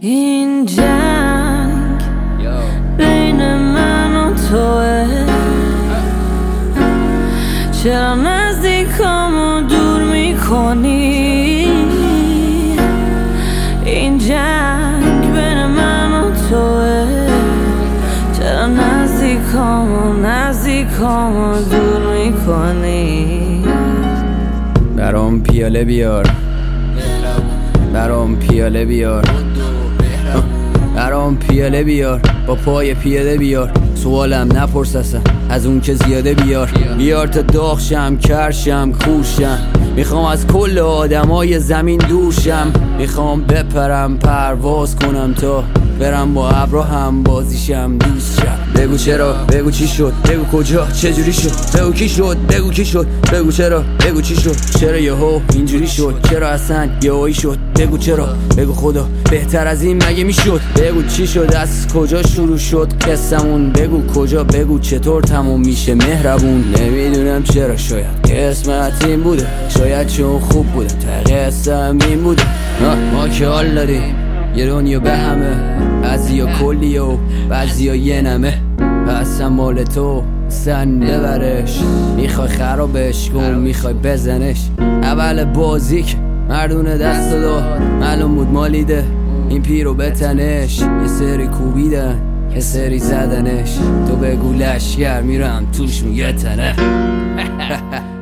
این جنگ بین من و توه، چرا نزدیکامو دور میکنی؟ این جنگ بین من و توه، چرا نزدیکامو دور میکنی؟ برام پیاله بیار، برام پیاله بیار، برام پیاله بیار، با پای پیاده بیار. سوالم نپرس اصلا از اون که زیاده بیار تا داغ شم، کرشم، کورشم. میخوام از کل آدمای زمین دورشم، میخوام بپرم پرواز کنم تا برم با ابرو هم بازیشم دوست شم. بگو چرا، بگو چی شد، بگو کجا، چجوری شد، بگو کی شد، بگو کی شد، بگو چرا، بگو چی شد، چرا یهو اینجوری شد، چرا اصلا یهویی شد، بگو چرا، بگو خدا بهتر از این مگه میشد، بگو چی شد، از کجا شروع شد قصمون، بگو کجا، بگو چطور تموم میشه مهربون. نمیدونم چرا، شاید قسمت این بوده، شاید چون خوب بوده تا قصم این بوده. ما که حال داریم یه دنیا به همه، بعضیا کلیه و بعضیا یه نمه. پس مال تو سن ببرش، میخوای خرابش کن، میخوای بزنش. اول بازی که مردونه دست داد، معلوم بود مالیده این پیرو بتنش. یه سری کوبیدن یه سری زدنش، تو بگو لشگر میرم توش میگه تنه.